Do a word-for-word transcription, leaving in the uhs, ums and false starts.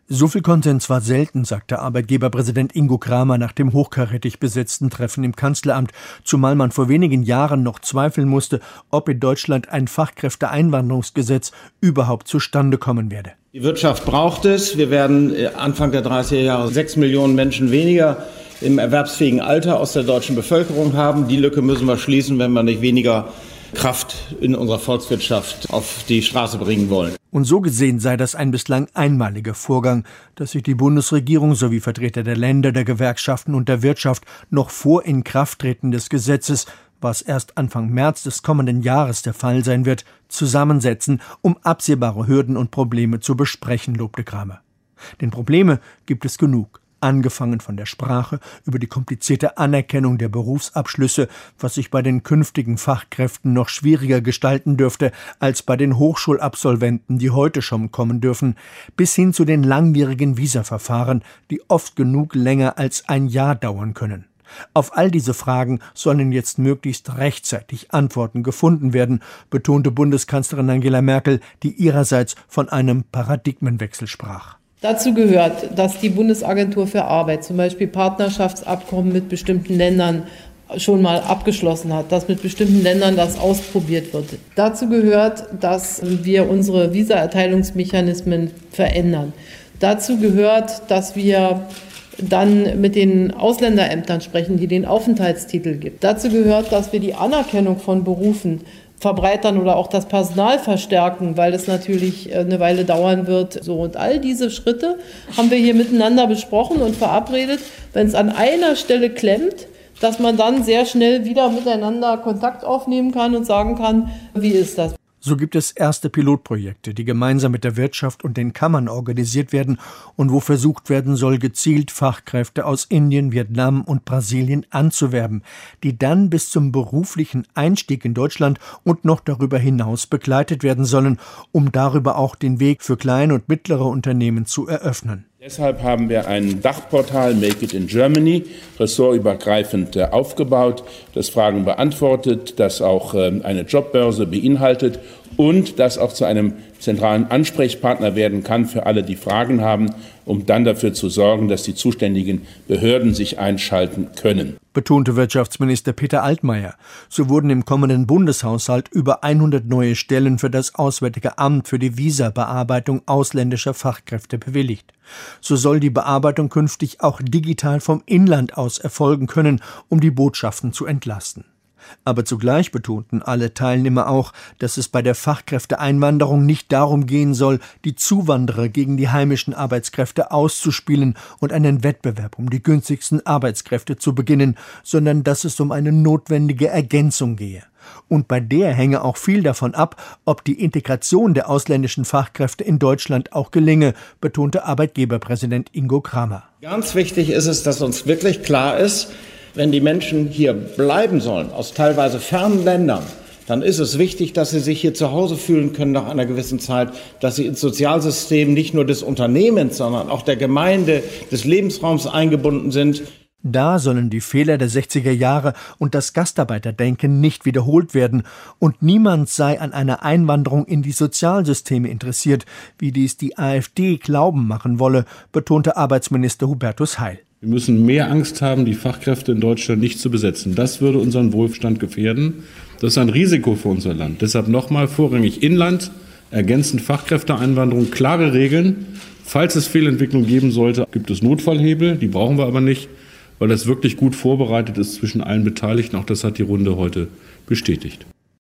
So viel Konsens war selten, sagte Arbeitgeberpräsident Ingo Kramer nach dem hochkarätig besetzten Treffen im Kanzleramt, zumal man vor wenigen Jahren noch zweifeln musste, ob in Deutschland ein Fachkräfteeinwanderungsgesetz überhaupt zustande kommen werde. Die Wirtschaft braucht es. Wir werden Anfang der dreißiger Jahre sechs Millionen Menschen weniger im erwerbsfähigen Alter aus der deutschen Bevölkerung haben. Die Lücke müssen wir schließen, wenn wir nicht weniger Kraft in unserer Volkswirtschaft auf die Straße bringen wollen. Und so gesehen sei das ein bislang einmaliger Vorgang, dass sich die Bundesregierung sowie Vertreter der Länder, der Gewerkschaften und der Wirtschaft noch vor Inkrafttreten des Gesetzes, was erst Anfang März des kommenden Jahres der Fall sein wird, zusammensetzen, um absehbare Hürden und Probleme zu besprechen, lobte Kramer. Denn Probleme gibt es genug. Angefangen von der Sprache über die komplizierte Anerkennung der Berufsabschlüsse, was sich bei den künftigen Fachkräften noch schwieriger gestalten dürfte als bei den Hochschulabsolventen, die heute schon kommen dürfen, bis hin zu den langwierigen Visaverfahren, die oft genug länger als ein Jahr dauern können. Auf all diese Fragen sollen jetzt möglichst rechtzeitig Antworten gefunden werden, betonte Bundeskanzlerin Angela Merkel, die ihrerseits von einem Paradigmenwechsel sprach. Dazu gehört, dass die Bundesagentur für Arbeit zum Beispiel Partnerschaftsabkommen mit bestimmten Ländern schon mal abgeschlossen hat, dass mit bestimmten Ländern das ausprobiert wird. Dazu gehört, dass wir unsere Visaerteilungsmechanismen verändern. Dazu gehört, dass wir dann mit den Ausländerämtern sprechen, die den Aufenthaltstitel gibt. Dazu gehört, dass wir die Anerkennung von Berufen verbreitern oder auch das Personal verstärken, weil es natürlich eine Weile dauern wird. So, und all diese Schritte haben wir hier miteinander besprochen und verabredet. Wenn es an einer Stelle klemmt, dass man dann sehr schnell wieder miteinander Kontakt aufnehmen kann und sagen kann, wie ist das? So gibt es erste Pilotprojekte, die gemeinsam mit der Wirtschaft und den Kammern organisiert werden und wo versucht werden soll, gezielt Fachkräfte aus Indien, Vietnam und Brasilien anzuwerben, die dann bis zum beruflichen Einstieg in Deutschland und noch darüber hinaus begleitet werden sollen, um darüber auch den Weg für kleine und mittlere Unternehmen zu eröffnen. Deshalb haben wir ein Dachportal Make It in Germany, ressortübergreifend aufgebaut, das Fragen beantwortet, das auch eine Jobbörse beinhaltet und das auch zu einem zentralen Ansprechpartner werden kann für alle, die Fragen haben, um dann dafür zu sorgen, dass die zuständigen Behörden sich einschalten können. Betonte Wirtschaftsminister Peter Altmaier. So wurden im kommenden Bundeshaushalt über hundert neue Stellen für das Auswärtige Amt für die Visabearbeitung ausländischer Fachkräfte bewilligt. So soll die Bearbeitung künftig auch digital vom Inland aus erfolgen können, um die Botschaften zu entlasten. Aber zugleich betonten alle Teilnehmer auch, dass es bei der Fachkräfteeinwanderung nicht darum gehen soll, die Zuwanderer gegen die heimischen Arbeitskräfte auszuspielen und einen Wettbewerb um die günstigsten Arbeitskräfte zu beginnen, sondern dass es um eine notwendige Ergänzung gehe. Und bei der hänge auch viel davon ab, ob die Integration der ausländischen Fachkräfte in Deutschland auch gelinge, betonte Arbeitgeberpräsident Ingo Kramer. Ganz wichtig ist es, dass uns wirklich klar ist, wenn die Menschen hier bleiben sollen, aus teilweise fernen Ländern, dann ist es wichtig, dass sie sich hier zu Hause fühlen können nach einer gewissen Zeit, dass sie ins Sozialsystem nicht nur des Unternehmens, sondern auch der Gemeinde, des Lebensraums eingebunden sind. Da sollen die Fehler der sechziger Jahre und das Gastarbeiterdenken nicht wiederholt werden und niemand sei an einer Einwanderung in die Sozialsysteme interessiert, wie dies die AfD glauben machen wolle, betonte Arbeitsminister Hubertus Heil. Wir müssen mehr Angst haben, die Fachkräfte in Deutschland nicht zu besetzen. Das würde unseren Wohlstand gefährden. Das ist ein Risiko für unser Land. Deshalb nochmal vorrangig Inland, ergänzend Fachkräfteeinwanderung, klare Regeln. Falls es Fehlentwicklung geben sollte, gibt es Notfallhebel. Die brauchen wir aber nicht, weil das wirklich gut vorbereitet ist zwischen allen Beteiligten. Auch das hat die Runde heute bestätigt.